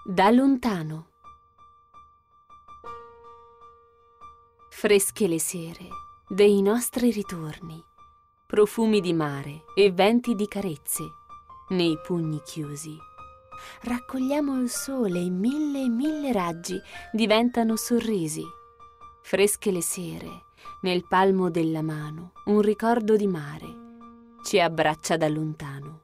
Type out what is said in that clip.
Da lontano. Fresche le sere dei nostri ritorni, profumi di mare e venti di carezze, nei pugni chiusi. Raccogliamo il sole e mille raggi diventano sorrisi. Fresche le sere, nel palmo della mano, un ricordo di mare ci abbraccia da lontano.